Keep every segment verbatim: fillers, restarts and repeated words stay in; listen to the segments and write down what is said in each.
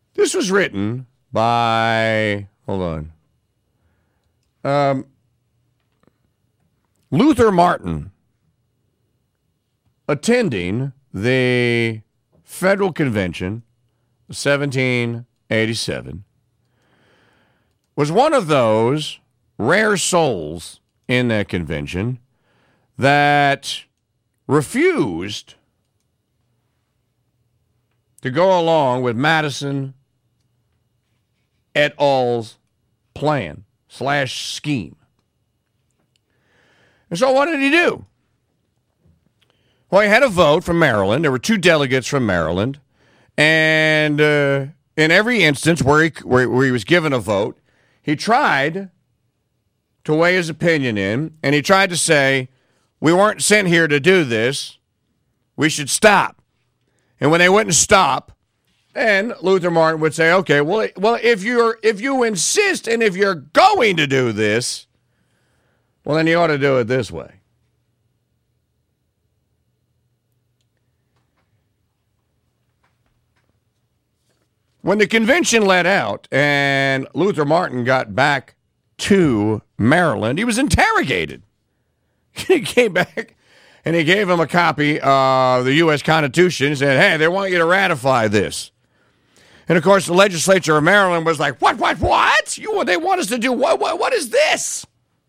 This was written by, hold on, um, Luther Martin, attending the Federal Convention of seventeen eighty-seven, was one of those rare souls in that convention that refused to go along with Madison et al.'s plan slash scheme. And so what did he do? Well, he had a vote from Maryland. There were two delegates from Maryland. And uh, in every instance where he, where, where he was given a vote, he tried to weigh his opinion in, and he tried to say, we weren't sent here to do this. We should stop. And when they wouldn't stop, then Luther Martin would say, okay, well, well, if you're if you insist and if you're going to do this, well, then you ought to do it this way. When the convention let out and Luther Martin got back to Maryland, he was interrogated. He came back and he gave him a copy of the U S Constitution and said, hey, they want you to ratify this. And, of course, the legislature of Maryland was like, what, what, what? You, they want us to do what, what, what is this?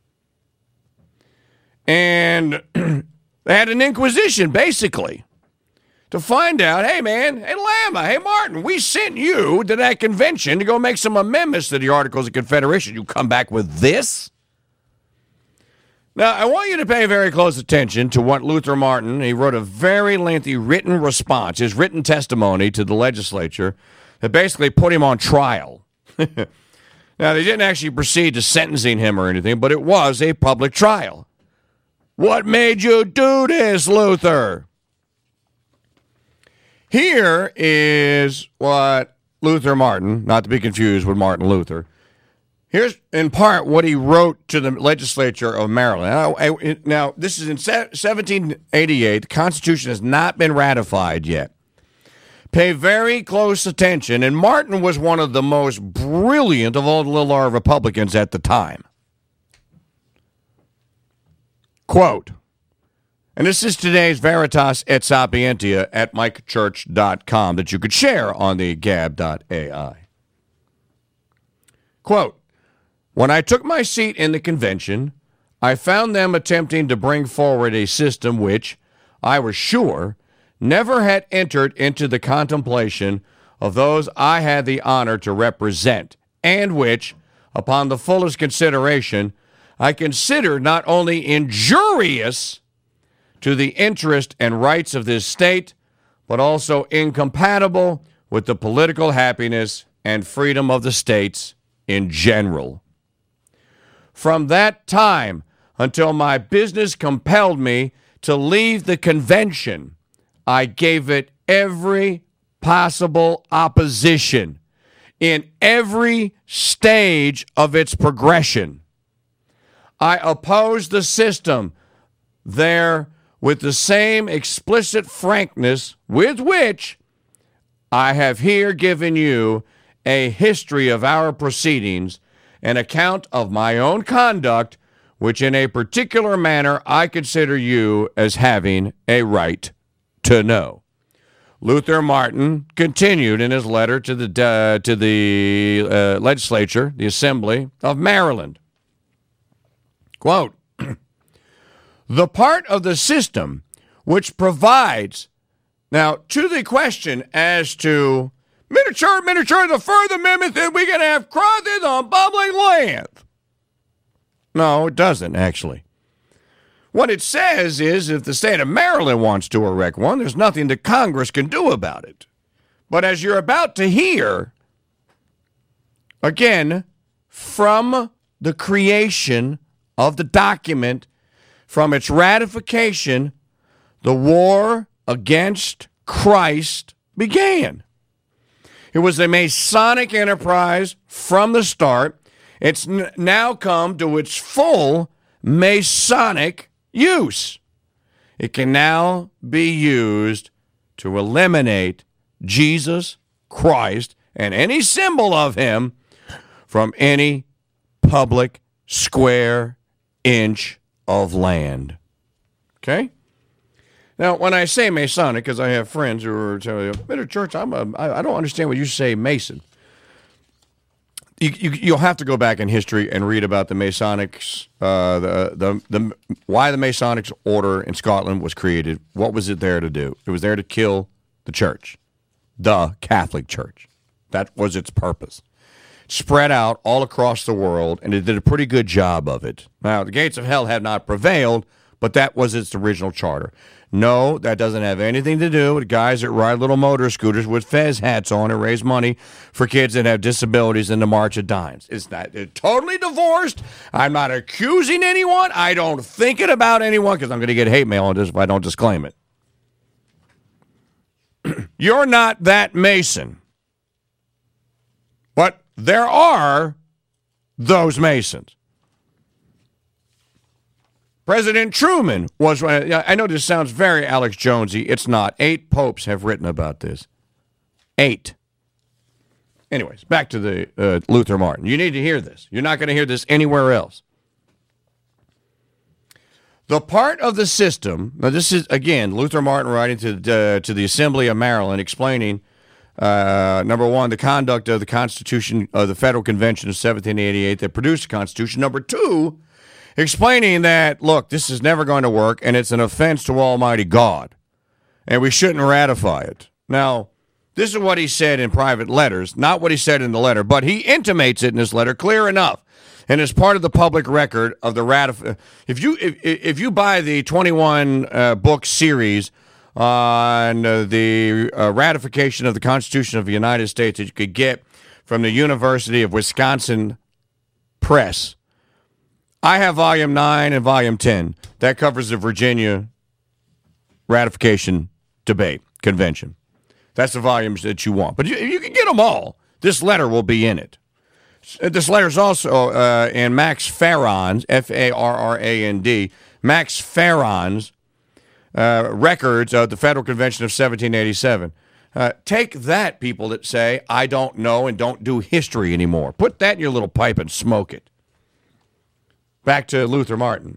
And they had an inquisition, basically, to find out, hey, man, hey, Lama, hey, Martin, we sent you to that convention to go make some amendments to the Articles of Confederation. You come back with this? Now, I want you to pay very close attention to what Luther Martin, he wrote a very lengthy written response, his written testimony to the legislature that basically put him on trial. Now, they didn't actually proceed to sentencing him or anything, but it was a public trial. What made you do this, Luther? Here is what Luther Martin, not to be confused with Martin Luther, here's in part what he wrote to the legislature of Maryland. Now, now this is in seventeen eighty-eight. The Constitution has not been ratified yet. Pay very close attention, and Martin was one of the most brilliant of all the little R Republicans at the time. Quote, and this is today's Veritas et Sapientia at mike church dot com that you could share on the gab dot A I. Quote, when I took my seat in the convention, I found them attempting to bring forward a system which, I was sure, never had entered into the contemplation of those I had the honor to represent, and which, upon the fullest consideration, I consider not only injurious to the interest and rights of this state, but also incompatible with the political happiness and freedom of the states in general. From that time until my business compelled me to leave the convention, I gave it every possible opposition in every stage of its progression. I opposed the system there with the same explicit frankness with which I have here given you a history of our proceedings, an account of my own conduct, which in a particular manner I consider you as having a right to know. Luther Martin continued in his letter to the uh, to the uh, legislature, the Assembly of Maryland. Quote, the part of the system which provides, now to the question as to, miniature, miniature, the Fifth Amendment that we can have crosses on public land. No, it doesn't, actually. What it says is if the state of Maryland wants to erect one, there's nothing that Congress can do about it. But as you're about to hear, again, from the creation of the document, from its ratification, the war against Christ began. It was a Masonic enterprise from the start. It's n- now come to its full Masonic use. It can now be used to eliminate Jesus Christ and any symbol of him from any public square inch of land. Okay? Now, when I say Masonic, because I have friends who are telling me, Mister Church, I'm a, I, I don't understand what you say Mason. You, you, you'll have to go back in history and read about the Masonics, uh, the, the the why the Masonic order in Scotland was created. What was it there to do? It was there to kill the church, the Catholic Church. That was its purpose. Spread out all across the world, and it did a pretty good job of it. Now, the gates of hell have not prevailed, but that was its original charter. No, that doesn't have anything to do with guys that ride little motor scooters with fez hats on and raise money for kids that have disabilities in the March of Dimes. It's not it's totally divorced. I'm not accusing anyone. I don't think it about anyone because I'm going to get hate mail on this if I don't disclaim it. You're not that Mason. But there are those Masons. President Truman was, I know this sounds very Alex Jonesy. It's not. Eight popes have written about this. Eight. Anyways, back to the uh, Luther Martin. You need to hear this. You're not going to hear this anywhere else. The part of the system, now this is, again, Luther Martin writing to, uh, to the Assembly of Maryland explaining, uh, number one, the conduct of the Constitution of the Federal Convention of seventeen eighty-eight that produced the Constitution. Number two, explaining that, look, this is never going to work, and it's an offense to Almighty God, and we shouldn't ratify it. Now, this is what he said in private letters, not what he said in the letter, but he intimates it in this letter clear enough, and as part of the public record of the ratif- If you if, if you buy the twenty-one uh, book series on uh, the uh, ratification of the Constitution of the United States that you could get from the University of Wisconsin Press, I have volume nine and volume ten. That covers the Virginia ratification debate convention. That's the volumes that you want. But you, you can get them all. This letter will be in it. This letter is also uh, in Max Farron's, F A R R A N D, Max Farron's uh, records of the Federal Convention of seventeen eighty-seven. Uh, take that, people that say, I don't know and don't do history anymore. Put that in your little pipe and smoke it. Back to Luther Martin.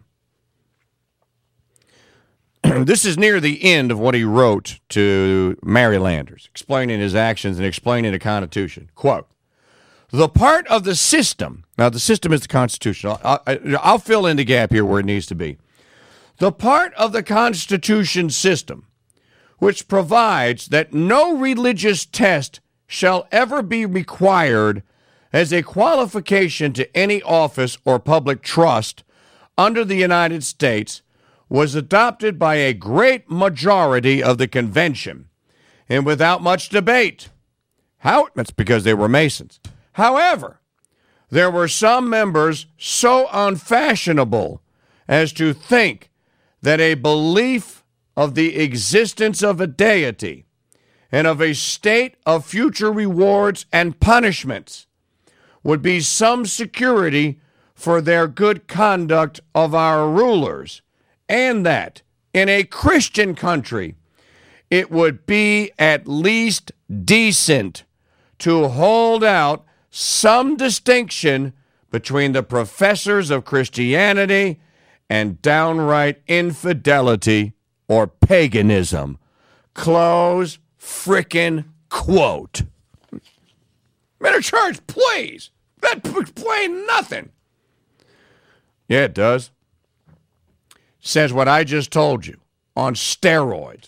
This is near the end of what he wrote to Marylanders, explaining his actions and explaining the Constitution. Quote, the part of the system, now the system is the Constitution. I'll, I'll fill in the gap here where it needs to be. The part of the Constitution system which provides that no religious test shall ever be required as a qualification to any office or public trust under the United States was adopted by a great majority of the convention and without much debate. How? That's because they were Masons. However, there were some members so unfashionable as to think that a belief of the existence of a deity and of a state of future rewards and punishments would be some security for their good conduct of our rulers, and that in a Christian country it would be at least decent to hold out some distinction between the professors of Christianity and downright infidelity or paganism. Close frickin' quote. Mister Church, please. That explains nothing. Yeah, it does. Says what I just told you on steroids.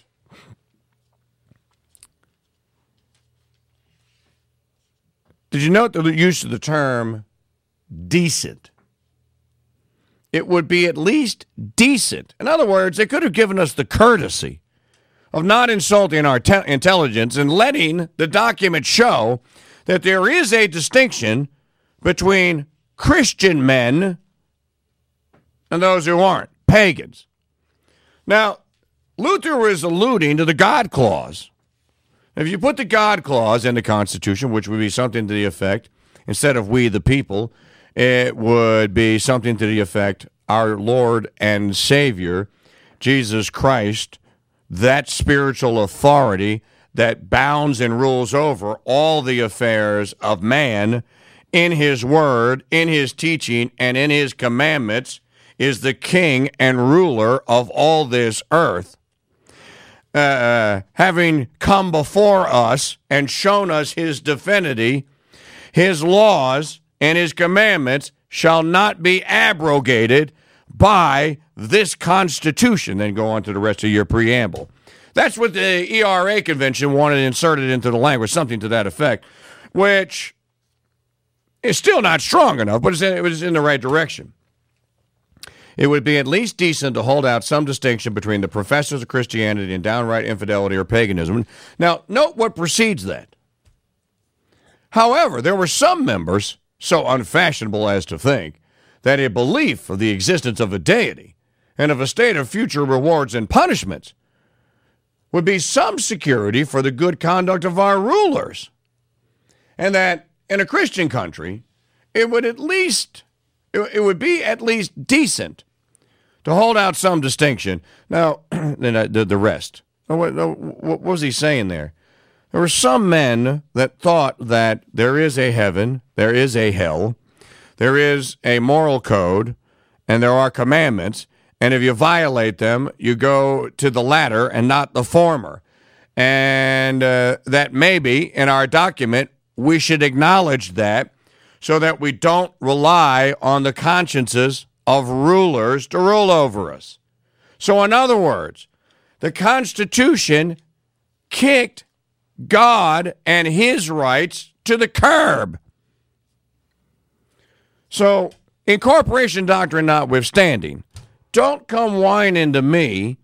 Did you note the use of the term decent? It would be at least decent. In other words, they could have given us the courtesy of not insulting our te- intelligence and letting the document show that there is a distinction between Christian men and those who aren't, pagans. Now, Luther was alluding to the God clause. If you put the God clause in the Constitution, which would be something to the effect, instead of we the people, it would be something to the effect, our Lord and Savior, Jesus Christ, that spiritual authority, that bounds and rules over all the affairs of man in his word, in his teaching, and in his commandments, is the king and ruler of all this earth, uh, having come before us and shown us his divinity, his laws and his commandments shall not be abrogated by this Constitution. Then go on to the rest of your preamble. That's what the E R A convention wanted inserted into the language, something to that effect, which is still not strong enough, but it's in, it was in the right direction. It would be at least decent to hold out some distinction between the professors of Christianity and downright infidelity or paganism. Now, note what precedes that. However, there were some members so unfashionable as to think that a belief of the existence of a deity and of a state of future rewards and punishments would be some security for the good conduct of our rulers, and that in a Christian country, it would at least, it would be at least decent to hold out some distinction. Now, the, the rest. What, what was he saying there? There were some men that thought that there is a heaven, there is a hell, there is a moral code, and there are commandments, and if you violate them, you go to the latter and not the former. And uh, that maybe in our document, we should acknowledge that so that we don't rely on the consciences of rulers to rule over us. So in other words, the Constitution kicked God and his rights to the curb. So, incorporation doctrine notwithstanding, don't come whining to me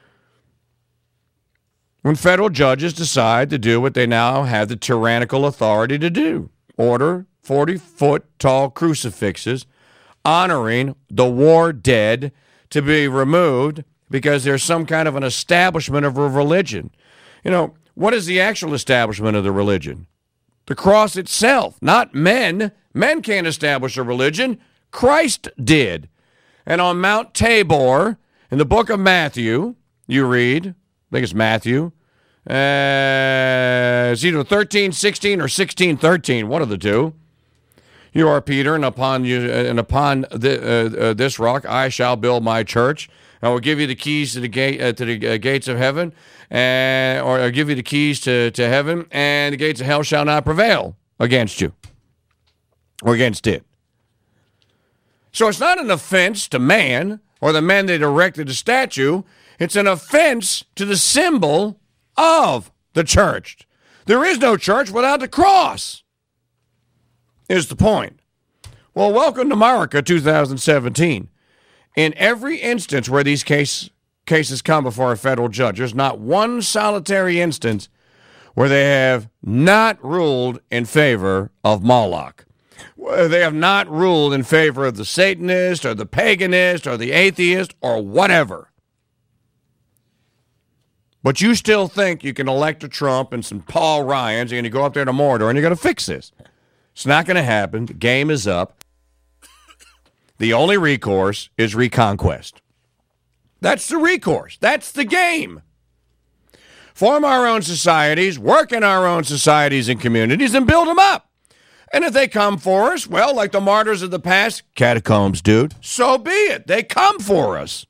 when federal judges decide to do what they now have the tyrannical authority to do. Order forty-foot-tall crucifixes honoring the war dead to be removed because there's some kind of an establishment of a religion. You know, what is the actual establishment of the religion? The cross itself, not men. Men can't establish a religion. Christ did. And on Mount Tabor, in the book of Matthew, you read, I think it's Matthew, uh, it's either thirteen sixteen or sixteen thirteen, one of the two. You are Peter, and upon you and upon the, uh, uh, this rock I shall build my church. I will give you the keys to the gate uh, to the uh, gates of heaven, and or I'll give you the keys to, to heaven, and the gates of hell shall not prevail against you or against it. So it's not an offense to man or the men that erected the statue. It's an offense to the symbol of the church. There is no church without the cross, is the point. Well, welcome to America two thousand seventeen. In every instance where these case, cases come before a federal judge, there's not one solitary instance where they have not ruled in favor of Moloch. They have not ruled in favor of the Satanist or the paganist or the atheist or whatever. But you still think you can elect a Trump and some Paul Ryans and you go up there to Mordor and you're going to fix this. It's not going to happen. The game is up. The only recourse is reconquest. That's the recourse. That's the game. Form our own societies, work in our own societies and communities, and build them up. And if they come for us, well, like the martyrs of the past, catacombs, dude, so be it. They come for us.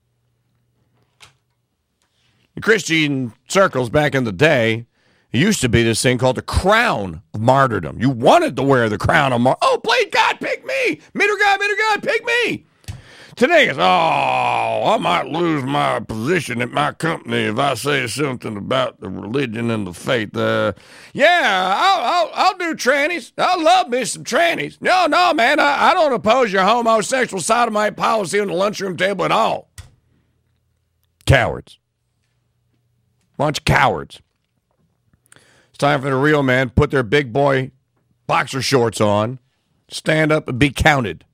In Christian circles back in the day, it used to be this thing called the crown of martyrdom. You wanted to wear the crown of martyrdom. Oh, please, God, pick me. Meter God, meter God, pick me. Today it's, oh, I might lose my position at my company if I say something about the religion and the faith. Uh, yeah, I'll, I'll, I'll do trannies. I love me some trannies. No, no, man, I, I don't oppose your homosexual sodomite policy on the lunchroom table at all. Cowards. Bunch of cowards. It's time for the real men put their big boy boxer shorts on, stand up and be counted.